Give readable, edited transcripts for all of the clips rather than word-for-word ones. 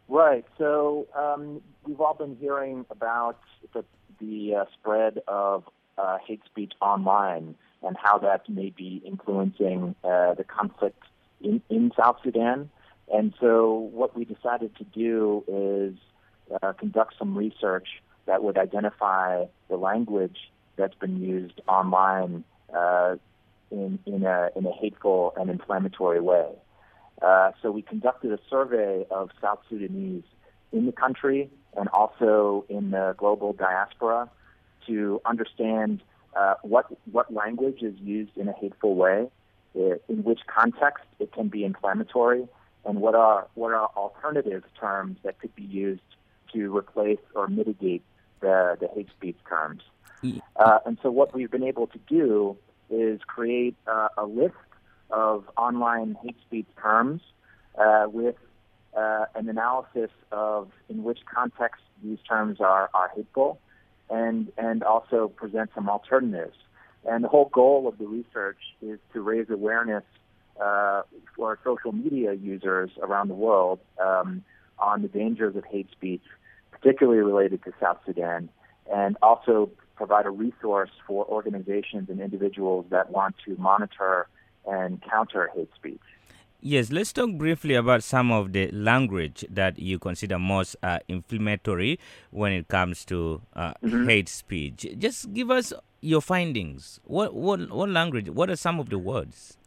Right. So we've all been hearing about the spread of hate speech online and how that may be influencing the conflict in South Sudan. And so what we decided to do is conduct some research that would identify the language that's been used online in a hateful and inflammatory way. So we conducted a survey of South Sudanese in the country and also in the global diaspora to understand what language is used in a hateful way, in which context it can be inflammatory, and what are alternative terms that could be used to replace or mitigate the hate speech terms. And so what we've been able to do is create a list of online hate speech terms with an analysis of in which context these terms are hateful, and also present some alternatives. And the whole goal of the research is to raise awareness for social media users around the world on the dangers of hate speech, particularly related to South Sudan, and also provide a resource for organizations and individuals that want to monitor and counter hate speech. Yes, let's talk briefly about some of the language that you consider most inflammatory when it comes to hate speech. Just give us your findings. What language? What are some of the words?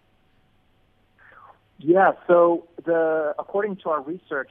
Yeah, so according to our research,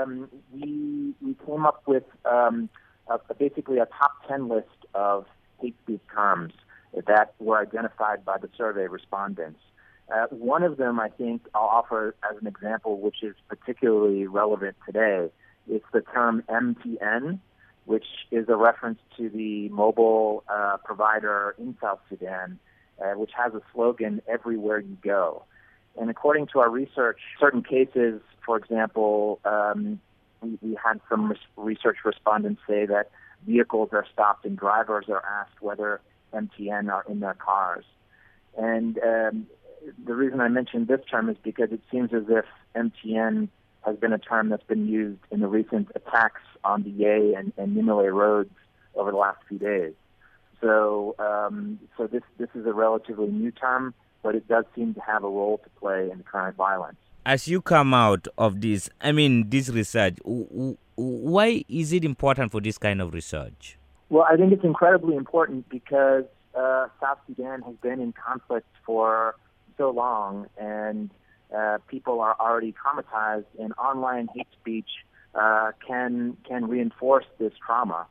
we came up with basically a top 10 list of hate speech terms that were identified by the survey respondents. One of them, I think, I'll offer as an example, which is particularly relevant today. It's the term MTN, which is a reference to the mobile provider in South Sudan, which has a slogan, "Everywhere you go." And according to our research, certain cases, for example, we had some research respondents say that vehicles are stopped and drivers are asked whether MTN are in their cars. And the reason I mentioned this term is because it seems as if MTN has been a term that's been used in the recent attacks on the Ye and Nimile roads over the last few days. So this is a relatively new term, but it does seem to have a role to play in current violence. As you come out of this, this research, why is it important for this kind of research? Well, I think it's incredibly important because South Sudan has been in conflict for so long, and people are already traumatized, and online hate speech can reinforce this trauma.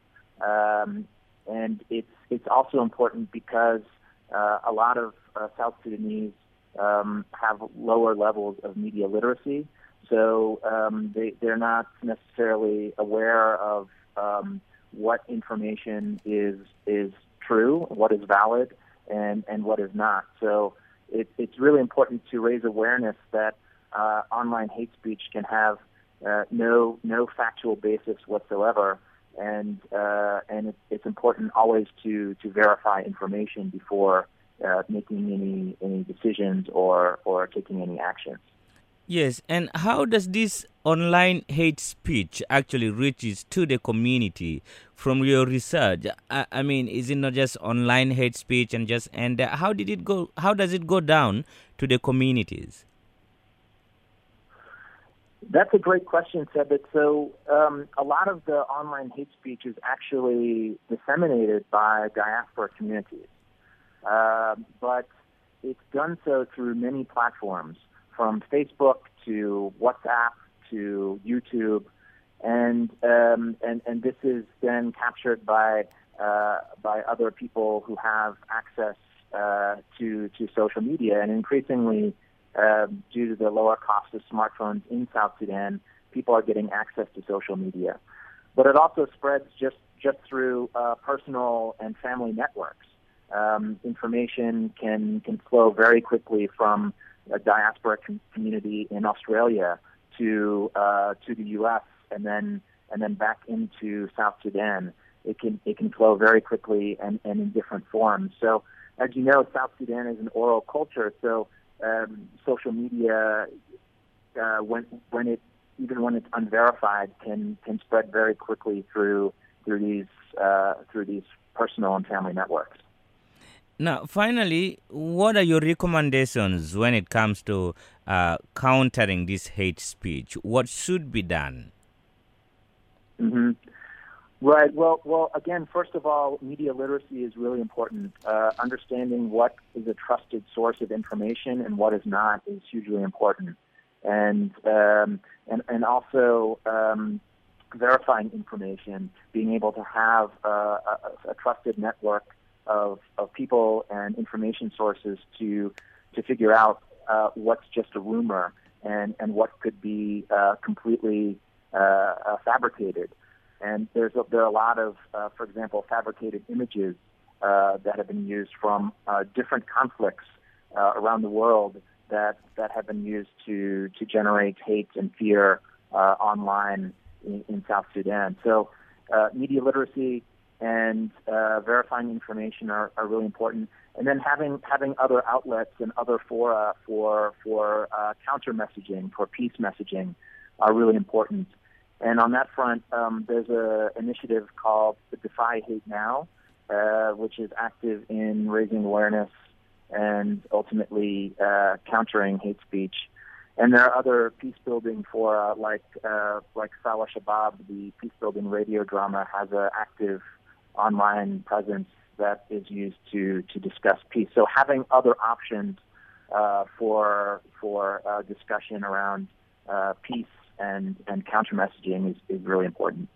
And it's also important because a lot of South Sudanese have lower levels of media literacy, so they're not necessarily aware of what information is true, what is valid, and what is not. So it's really important to raise awareness that online hate speech can have no factual basis whatsoever, and it's important always to verify information before making any decisions or taking any actions. Yes, and how does this online hate speech actually reaches to the community from your research? Is it not just online hate speech and how did it go? How does it go down to the communities? That's a great question, Sebit. So a lot of the online hate speech is actually disseminated by diaspora communities, but it's done so through many platforms, from Facebook to WhatsApp to YouTube, and this is then captured by other people who have access to social media, and increasingly due to the lower cost of smartphones in South Sudan, people are getting access to social media. But it also spreads just through personal and family networks. Information can flow very quickly from a diaspora community in Australia to the U.S. and then back into South Sudan. It can flow very quickly and in different forms. So, as you know, South Sudan is an oral culture. So social media, when it when it's unverified, can spread very quickly through these personal and family networks. Now, finally, what are your recommendations when it comes to countering this hate speech? What should be done? Mm-hmm. Right. Well. Again, first of all, media literacy is really important. Understanding what is a trusted source of information and what is not is hugely important. And also verifying information, being able to have a trusted network of people and information sources to figure out what's just a rumor and what could be completely fabricated. And there are a lot of, for example, fabricated images that have been used from different conflicts around the world that have been used to generate hate and fear online in South Sudan. So media literacy and verifying information are really important. And then having other outlets and other fora for counter messaging, for peace messaging, are really important. And on that front, there's an initiative called the Defy Hate Now, which is active in raising awareness and ultimately countering hate speech. And there are other peace-building fora like Sawa Shabab, the peace-building radio drama, has an active online presence that is used to discuss peace. So having other options for discussion around peace and counter messaging is really important.